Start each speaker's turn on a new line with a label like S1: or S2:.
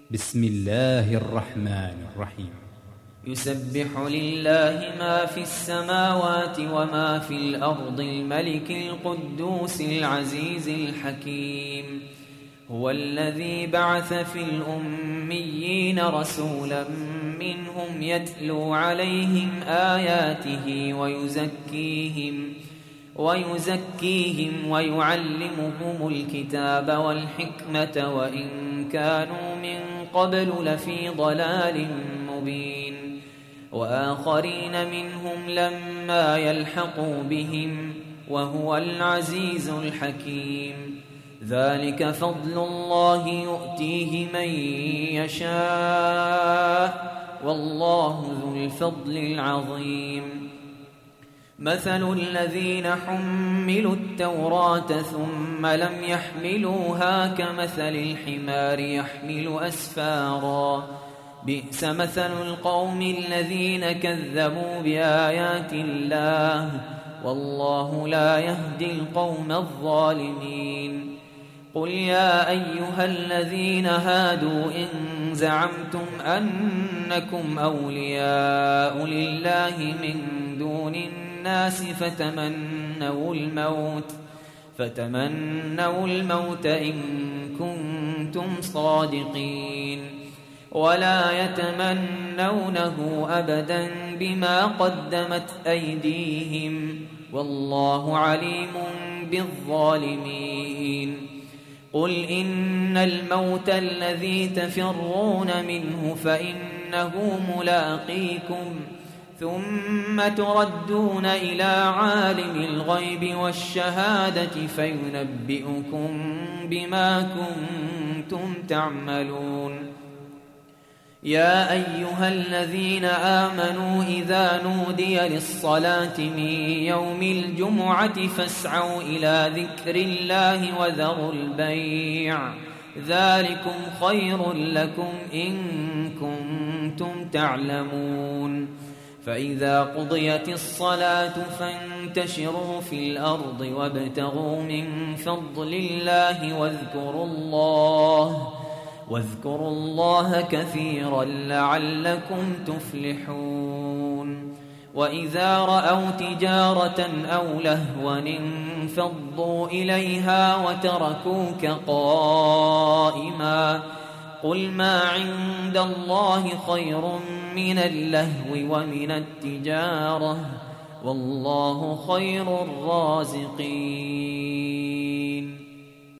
S1: بسم الله الرحمن الرحيم.
S2: يسبح لله ما في السماوات وما في الأرض الملك القدوس العزيز الحكيم. هو الذي بعث في الأميين رسولا منهم يتلو عليهم آياته ويزكيهم ويعلمهم الكتاب والحكمة وإن كانوا من قبل لفي ضلال مبين. وآخرين منهم لما يلحقوا بهم وهو العزيز الحكيم. ذلك فضل الله يؤتيه من يشاء والله ذو الفضل العظيم. مثل الذين حملوا التوراة ثم لم يحملوها كمثل الحمار يحمل أسفارا. بئس مثل القوم الذين كذبوا بآيات الله والله لا يهدي القوم الظالمين. قل يا أيها الذين هادوا إن زعمتم أنكم أولياء لله من دون الناس فتمنوا الموت إن كنتم صادقين ولا يتمنونه أبدا بما قدمت أيديهم والله عليم بالظالمين. قل إن الموت الذي تفرون منه فإنه ملاقيكم ثم تردون إلى عالم الغيب والشهادة فينبئكم بما كنتم تعملون. يا أيها الذين آمنوا إذا نودي للصلاة من يوم الجمعة فاسعوا إلى ذكر الله وذروا البيع ذلكم خير لكم إن كنتم تعلمون. فإذا قضيت الصلاة فانتشروا في الأرض وابتغوا من فضل الله واذكروا الله كثيرا لعلكم تفلحون. وإذا رأوا تجارة أو لهوا انفضوا إليها وتركوك قائما. قل ما عند الله خير من اللهو ومن التجارة والله خير الرازقين.